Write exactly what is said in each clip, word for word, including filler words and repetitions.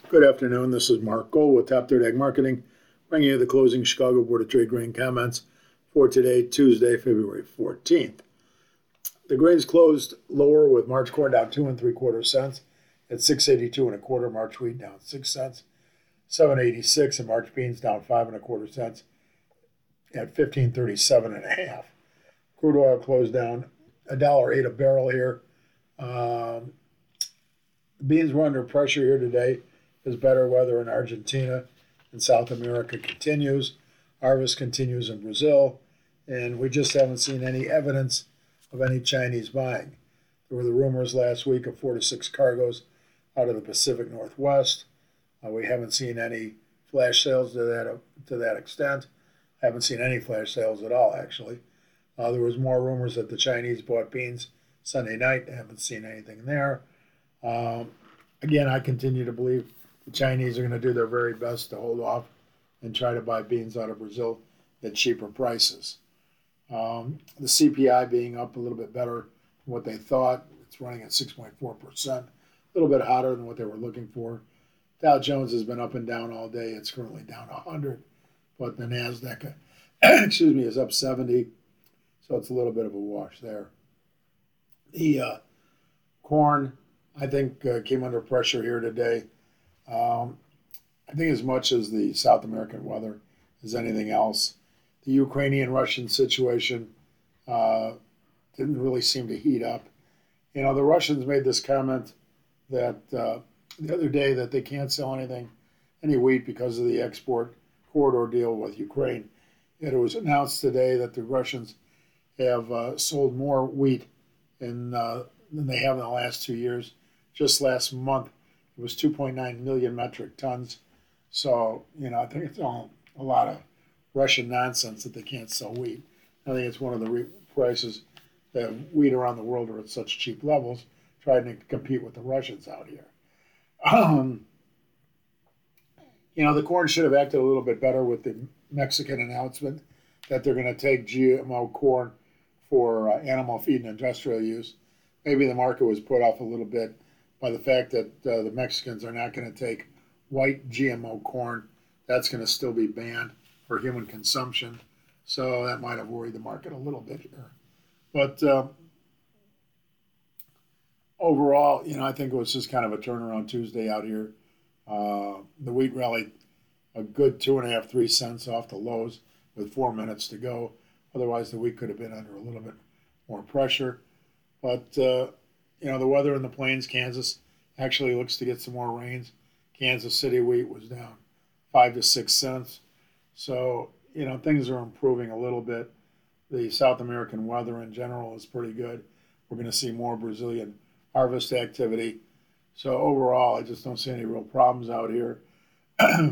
Good afternoon. This is Mark Gold with Top Third Ag Marketing, bringing you the closing Chicago Board of Trade grain comments for today, Tuesday, February fourteenth. The grains closed lower with March corn down two and three quarter cents at six eighty-two and a quarter. March wheat down six cents, seven eighty-six, and March beans down five and a quarter cents at fifteen thirty-seven and a half. Crude oil closed down a dollar eight a barrel here. Um, beans were under pressure here today as better weather in Argentina and South America continues. Harvest continues in Brazil, and we just haven't seen any evidence of any Chinese buying. There were the rumors last week of four to six cargoes out of the Pacific Northwest. Uh, we haven't seen any flash sales to that uh, to that extent. Haven't seen any flash sales at all, actually. Uh, there was more rumors that the Chinese bought beans Sunday night. Haven't seen anything there. Um, again, I continue to believe the Chinese are going to do their very best to hold off and try to buy beans out of Brazil at cheaper prices. Um, the C P I being up a little bit better than what they thought. It's running at six point four percent, a little bit hotter than what they were looking for. Dow Jones has been up and down all day. It's currently down one hundred, but the NASDAQ, excuse me, is up seventy, so it's a little bit of a wash there. The uh, corn, I think, uh, came under pressure here today. Um, I think as much as the South American weather as anything else, the Ukrainian-Russian situation uh, didn't really seem to heat up. You know, the Russians made this comment that uh, the other day that they can't sell anything, any wheat because of the export corridor deal with Ukraine. Yet it was announced today that the Russians have uh, sold more wheat in, uh, than they have in the last two years. Just last month, it was two point nine million metric tons. So, you know, I think it's all a lot of Russian nonsense that they can't sell wheat. I think it's one of the re- prices that wheat around the world are at such cheap levels, trying to compete with the Russians out here. Um, you know, the corn should have acted a little bit better with the Mexican announcement that they're going to take G M O corn for uh, animal feed and industrial use. Maybe the market was put off a little bit by the fact that uh, the Mexicans are not going to take white G M O corn. That's going to still be banned for human consumption. So that might have worried the market a little bit here. But uh, overall, you know, I think it was just kind of a turnaround Tuesday out here. Uh, the wheat rallied a good two and a half, three cents off the lows with four minutes to go. Otherwise, the wheat could have been under a little bit more pressure. But, uh, you know, the weather in the plains, Kansas, actually looks to get some more rains. Kansas City wheat was down five to six cents. So, you know, things are improving a little bit. The South American weather in general is pretty good. We're going to see more Brazilian harvest activity. So overall, I just don't see any real problems out here. If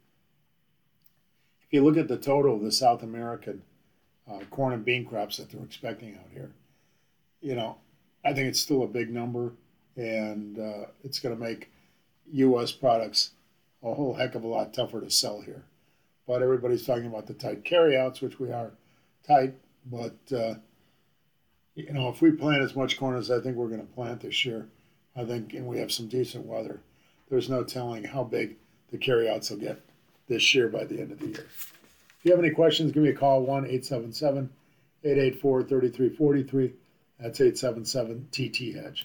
you look at the total of the South American uh, corn and bean crops that they're expecting out here, you know, I think it's still a big number, and uh, it's going to make U S products a whole heck of a lot tougher to sell here. But everybody's talking about the tight carryouts, which we are tight. But, uh, you know, if we plant as much corn as I think we're going to plant this year, I think, and we have some decent weather, there's no telling how big the carryouts will get this year by the end of the year. If you have any questions, give me a call, one eight seven seven, eight eight four, three three four three. That's eight seven seven T T Hedge.